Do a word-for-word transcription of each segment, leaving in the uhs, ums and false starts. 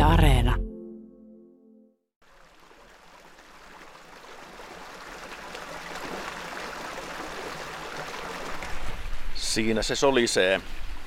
Areena. Siinä se solisee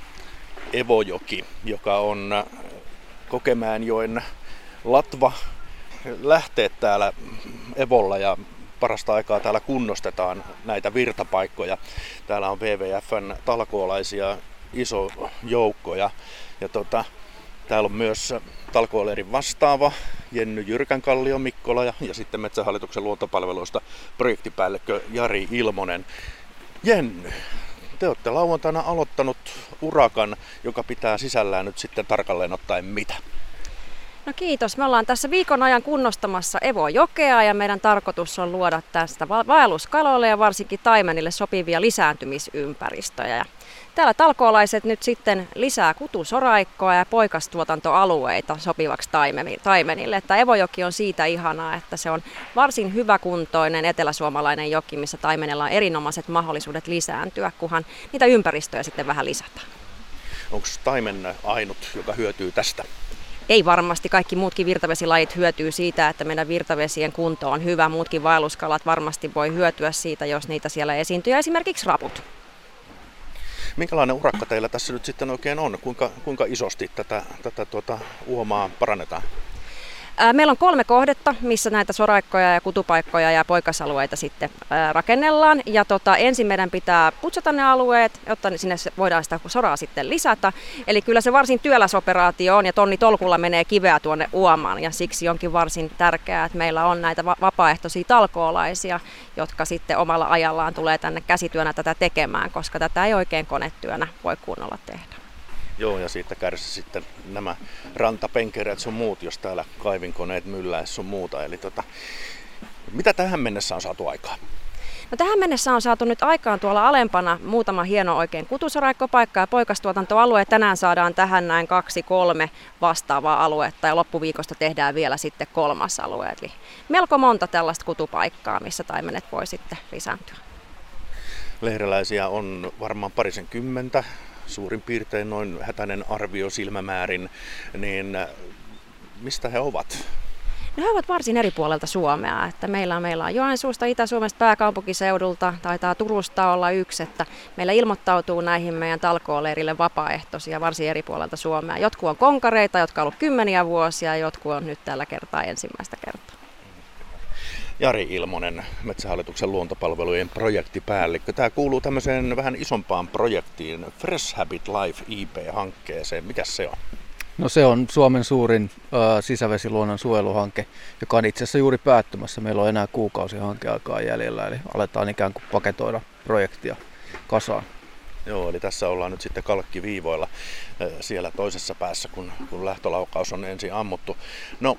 Evojoki, joka on Kokemäenjoen latva. Lähteet täällä Evolla ja parasta aikaa täällä kunnostetaan näitä virtapaikkoja. Täällä on W W F:n talkoolaisia iso joukko ja, ja tota, täällä on myös talkooleirin vastaava Jenny Jyrkänkallio Mikkola ja, ja sitten Metsähallituksen luontopalveluista projektipäällikkö Jari Ilmonen. Jenny, te olette lauantaina aloittanut urakan, joka pitää sisällään nyt sitten tarkalleen ottaen mitä? No kiitos. Me ollaan tässä viikon ajan kunnostamassa Evojokea ja meidän tarkoitus on luoda tästä vaelluskaloille ja varsinkin taimenille sopivia lisääntymisympäristöjä. Ja täällä talkoolaiset nyt sitten lisää kutusoraikkoa ja poikastuotantoalueita sopivaksi taimenille. Että Evojoki on siitä ihanaa, että se on varsin hyväkuntoinen eteläsuomalainen joki, missä taimenella on erinomaiset mahdollisuudet lisääntyä, kunhan niitä ympäristöjä sitten vähän lisätään. Onko taimen ainut, joka hyötyy tästä? Ei varmasti. Kaikki muutkin virtavesilajit hyötyy siitä, että meidän virtavesien kunto on hyvä. Muutkin vaelluskalat varmasti voi hyötyä siitä, jos niitä siellä esiintyy. Esimerkiksi raput. Minkälainen urakka teillä tässä nyt sitten oikein on? Kuinka, kuinka isosti tätä, tätä tuota, uomaa parannetaan? Meillä on kolme kohdetta, missä näitä soraikkoja ja kutupaikkoja ja poikasalueita sitten rakennellaan. Ja tota, ensin meidän pitää putsata ne alueet, jotta sinne voidaan sitä soraa sitten lisätä. Eli kyllä se varsin työläs operaatio on ja tonni tolkulla menee kiveä tuonne uomaan. Ja siksi onkin varsin tärkeää, että meillä on näitä vapaaehtoisia talkoolaisia, jotka sitten omalla ajallaan tulee tänne käsityönä tätä tekemään, koska tätä ei oikein konetyönä voi kunnolla tehdä. Joo, ja siitä kärsi sitten nämä rantapenkereet sun muut, jos täällä kaivinkoneet mylläis sun muuta. Eli tota, mitä tähän mennessä on saatu aikaan? No tähän mennessä on saatu nyt aikaan tuolla alempana muutama hieno oikein kutusoraikkopaikka ja poikastuotantoalue. Tänään saadaan tähän näin kaksi, kolme vastaavaa aluetta ja loppuviikosta tehdään vielä sitten kolmas alue. Eli melko monta tällaista kutupaikkaa, missä taimenet voi sitten lisääntyä. Lehdeläisiä on varmaan parisen kymmentä. Suurin piirtein noin hätäinen arvio silmämäärin, niin mistä he ovat? No he ovat varsin eri puolelta Suomea. Että meillä, on, meillä on Joensuusta, Itä-Suomesta, pääkaupunkiseudulta, taitaa Turusta olla yksi, että meillä ilmoittautuu näihin meidän talkooleirille vapaaehtoisia varsin eri puolelta Suomea. Jotkut on konkareita, jotka on ollut kymmeniä vuosia, jotkut on nyt tällä kertaa ensimmäistä kertaa. Jari Ilmonen, Metsähallituksen luontopalvelujen projektipäällikkö. Tämä kuuluu tämmöiseen vähän isompaan projektiin, Fresh Habit Life I P-hankkeeseen. Mikäs se on? No se on Suomen suurin ö, sisävesiluonnon suojeluhanke, joka on itse asiassa juuri päättymässä. Meillä on enää kuukausi hankeaikaa jäljellä, eli aletaan ikään kuin paketoida projektia kasaan. Joo, eli tässä ollaan nyt sitten kalkkiviivoilla siellä toisessa päässä, kun, kun lähtölaukaus on ensin ammuttu. No,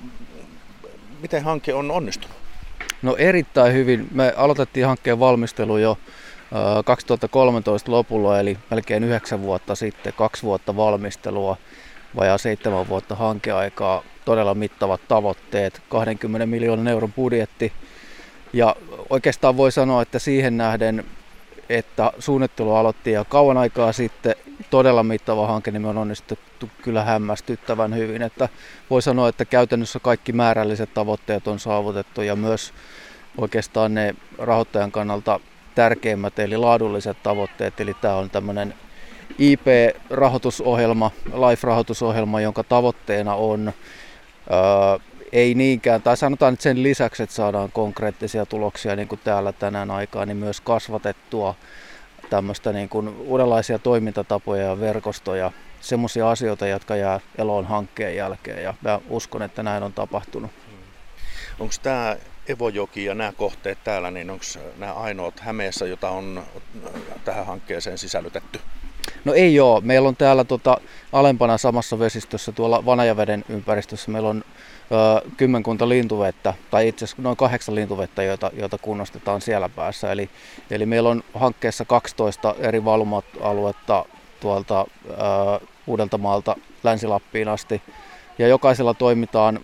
miten hanke on onnistunut? No erittäin hyvin. Me aloitettiin hankkeen valmistelu jo kaksituhattakolmetoista lopulla, eli melkein yhdeksän vuotta sitten, kaksi vuotta valmistelua, vajaa seitsemän vuotta hankeaikaa, todella mittavat tavoitteet, kaksikymmentä miljoonan euron budjetti. Ja oikeastaan voi sanoa, että siihen nähden, että suunnittelu aloitti jo kauan aikaa sitten, todella mittava hanke, niin me on onnistuttu kyllä hämmästyttävän hyvin. Että voi sanoa, että käytännössä kaikki määrälliset tavoitteet on saavutettu ja myös oikeastaan ne rahoittajan kannalta tärkeimmät eli laadulliset tavoitteet. Eli tämä on tämmöinen I P-rahoitusohjelma, LIFE-rahoitusohjelma, jonka tavoitteena on ää, ei niinkään, tai sanotaan että sen lisäksi, että saadaan konkreettisia tuloksia niin kuin täällä tänään aikaan, niin myös kasvatettua tämmöistä niin kuin uudenlaisia toimintatapoja ja verkostoja, semmoisia asioita, jotka jää eloon hankkeen jälkeen, ja mä uskon, että näin on tapahtunut. Onko tämä Evojoki ja nämä kohteet täällä, niin onko nämä ainoat Hämeessä, jota on tähän hankkeeseen sisällytetty? No ei ole. Meillä on täällä tota, alempana samassa vesistössä, tuolla Vanajaveden ympäristössä, meillä on ö, kymmenkunta lintuvettä, tai itse asiassa noin kahdeksan lintuvettä, joita, joita kunnostetaan siellä päässä. Eli, eli meillä on hankkeessa kaksitoista eri valuma-aluetta tuolta ö, Uudeltamaalta Länsi-Lappiin asti. Ja jokaisella toimitaan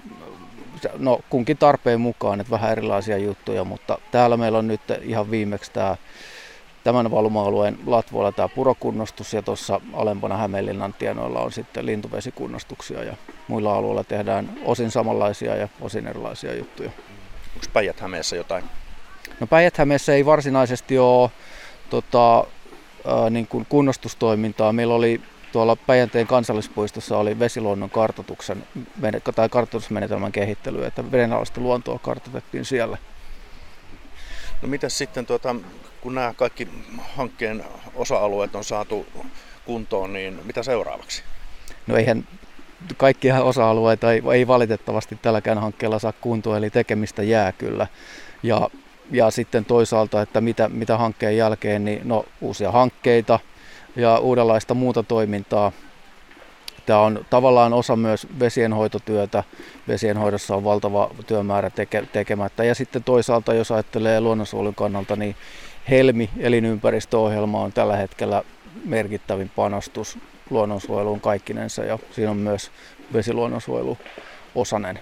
no, kunkin tarpeen mukaan, että vähän erilaisia juttuja, mutta täällä meillä on nyt ihan viimeksi tämä tämän valuma-alueen latvoilla tämä purokunnostus ja tuossa alempana Hämeenlinnan tienoilla on sitten lintuvesikunnostuksia ja muilla alueilla tehdään osin samanlaisia ja osin erilaisia juttuja. Onko Päijät-Hämeessä jotain? No Päijät-Hämeessä ei varsinaisesti ole tota, ää, niin kuin kunnostustoimintaa. Meillä oli tuolla Päijänteen kansallispuistossa oli vesiluonnon kartoituksen tai kartoitusmenetelmän kehittely, että vedenalaista luontoa kartoitettiin siellä. No mitäs sitten, tuota, kun nämä kaikki hankkeen osa-alueet on saatu kuntoon, niin mitä seuraavaksi? No eihän kaikkia osa-alueita ei, ei valitettavasti tälläkään hankkeella saa kuntoon, eli tekemistä jää kyllä. Ja, ja sitten toisaalta, että mitä, mitä hankkeen jälkeen, niin no uusia hankkeita ja uudenlaista muuta toimintaa. Tämä on tavallaan osa myös vesienhoitotyötä. Vesienhoidossa on valtava työmäärä teke, tekemättä. Ja sitten toisaalta, jos ajattelee luonnonsuojelun kannalta, niin Helmi elinympäristöohjelma on tällä hetkellä merkittävin panostus luonnonsuojeluun kaikkinensa ja siinä on myös vesiluonnonsuojelu osanen.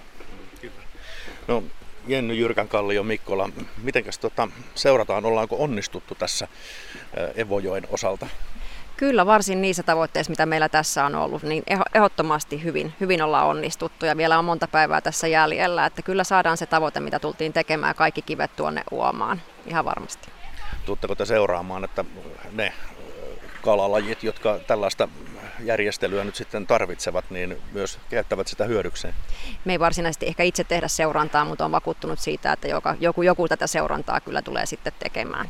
No Jenny Jyrkänkallio Mikkola, mitenkäs tota, seurataan, ollaanko onnistuttu tässä Evojoen osalta? Kyllä, varsin niissä tavoitteissa, mitä meillä tässä on ollut, niin ehdottomasti hyvin, hyvin ollaan onnistuttu ja vielä on monta päivää tässä jäljellä, että kyllä saadaan se tavoite, mitä tultiin tekemään, kaikki kivet tuonne uomaan, ihan varmasti. Tuutteko te seuraamaan, että ne kalalajit, jotka tällaista järjestelyä nyt sitten tarvitsevat, niin myös käyttävät sitä hyödykseen? Me ei varsinaisesti ehkä itse tehdä seurantaa, mutta on vakuuttunut siitä, että joka, joku, joku tätä seurantaa kyllä tulee sitten tekemään.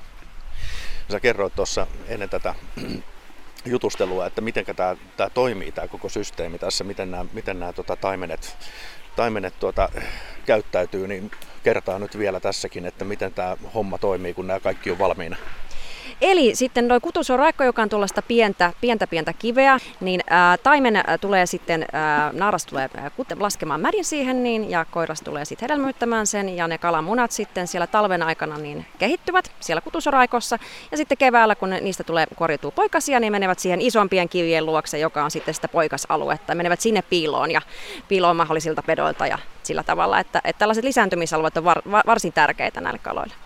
Sä kerroit tuossa ennen tätä jutustelua, että miten tämä, tämä toimii, tämä koko systeemi tässä, miten nämä, miten nämä tuota, taimenet, taimenet tuota, käyttäytyy, niin kertaa nyt vielä tässäkin, että miten tämä homma toimii, kun nämä kaikki on valmiina. Eli sitten tuo kutusoraikko, joka on tuollaista pientä, pientä, pientä kiveä, niin ää, taimen ää, tulee sitten, ää, naaras tulee ää, laskemaan mädin siihen, niin, ja koiras tulee sitten hedelmöittämään sen, ja ne kalamunat sitten siellä talven aikana niin kehittyvät siellä kutusoraikossa, ja sitten keväällä, kun ne, niistä tulee korjautuu poikasia, niin menevät siihen isompien kivien luokse, joka on sitten sitä poikasaluetta, ja menevät sinne piiloon, ja piiloon mahdollisilta pedoilta, ja sillä tavalla, että, että tällaiset lisääntymisalueet on var, var, varsin tärkeitä näille kaloille.